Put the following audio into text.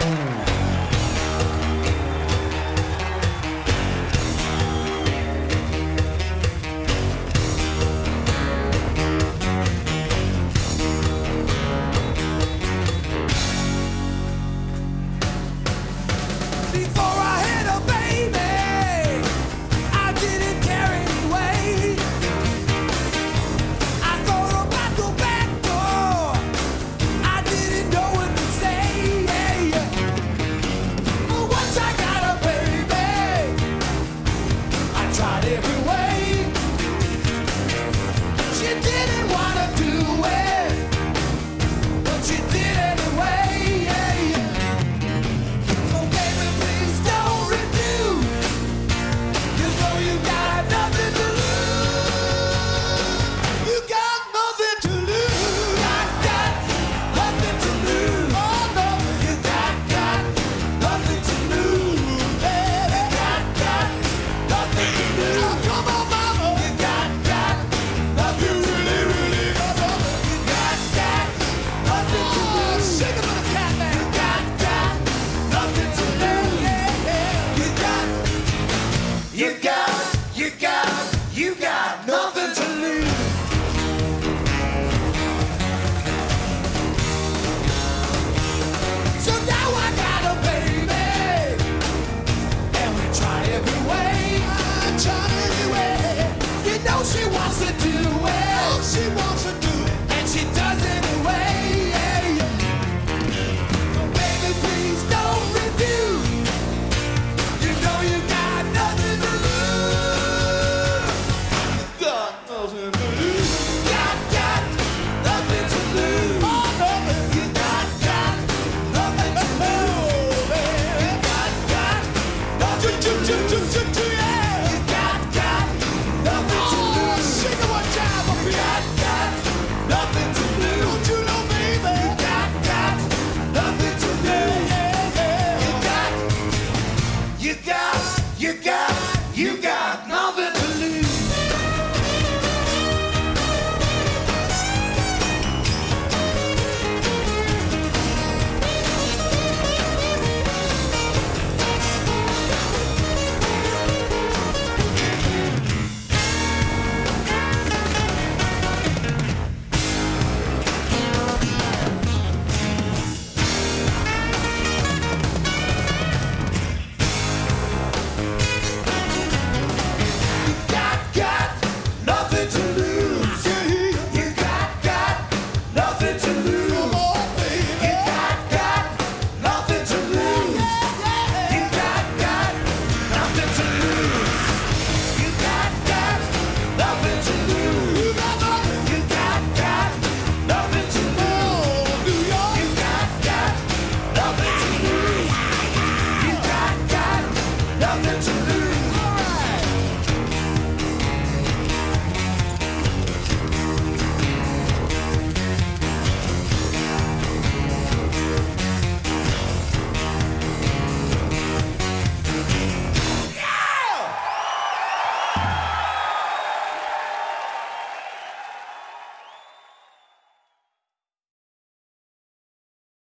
Before I had a baby, I didn't care anyway. I thought about the back door, I didn't know what to say. But once I got a baby, I tried every way. She didn't want to do it, but she did anyway. So baby, please don't refuse. You know you got nothing to lose. You got nothing to lose. Got nothing to lose. Oh no, you got nothing to lose. Baby, got nothing to lose. Oh, come on, mama. You got nothing to lose. You got nothing to lose. Shake it.